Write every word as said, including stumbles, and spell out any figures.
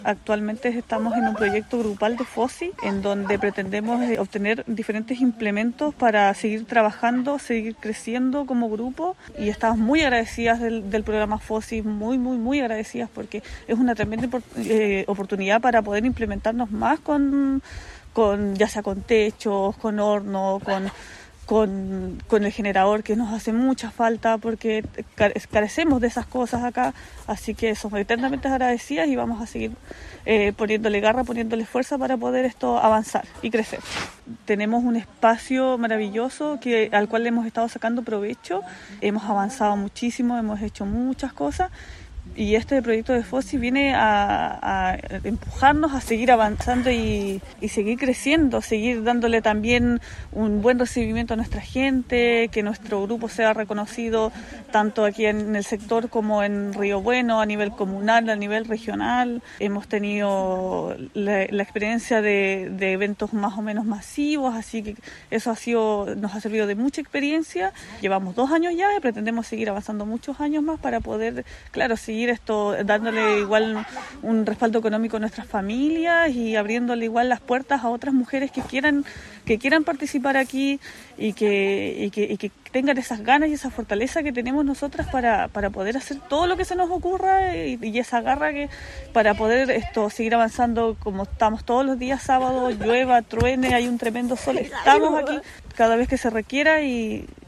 Actualmente estamos en un proyecto grupal de FOSI en donde pretendemos obtener diferentes implementos para seguir trabajando, seguir creciendo como grupo, y estamos muy agradecidas del, del programa FOSI, muy, muy, muy agradecidas porque es una tremenda eh, oportunidad para poder implementarnos más con, con ya sea con techos, con hornos, con... Con, con el generador, que nos hace mucha falta porque carecemos de esas cosas acá, así que somos eternamente agradecidas y vamos a seguir eh, poniéndole garra, poniéndole fuerza para poder esto avanzar y crecer. Tenemos un espacio maravilloso que, al cual le hemos estado sacando provecho, hemos avanzado muchísimo, hemos hecho muchas cosas. Y este proyecto de FOSI viene a, a empujarnos a seguir avanzando y, y seguir creciendo, seguir dándole también un buen recibimiento a nuestra gente, que nuestro grupo sea reconocido tanto aquí en el sector como en Río Bueno, a nivel comunal, a nivel regional. Hemos tenido la, la experiencia de, de eventos más o menos masivos, así que eso ha sido, nos ha servido de mucha experiencia. Llevamos dos años ya y pretendemos seguir avanzando muchos años más para poder, claro, seguir esto, dándole igual un respaldo económico a nuestras familias y abriéndole igual las puertas a otras mujeres que quieran que quieran participar aquí y que, y que, y que tengan esas ganas y esa fortaleza que tenemos nosotras para, para poder hacer todo lo que se nos ocurra y, y esa garra que para poder esto seguir avanzando como estamos todos los días, sábado, llueva, truene, hay un tremendo sol, estamos aquí cada vez que se requiera y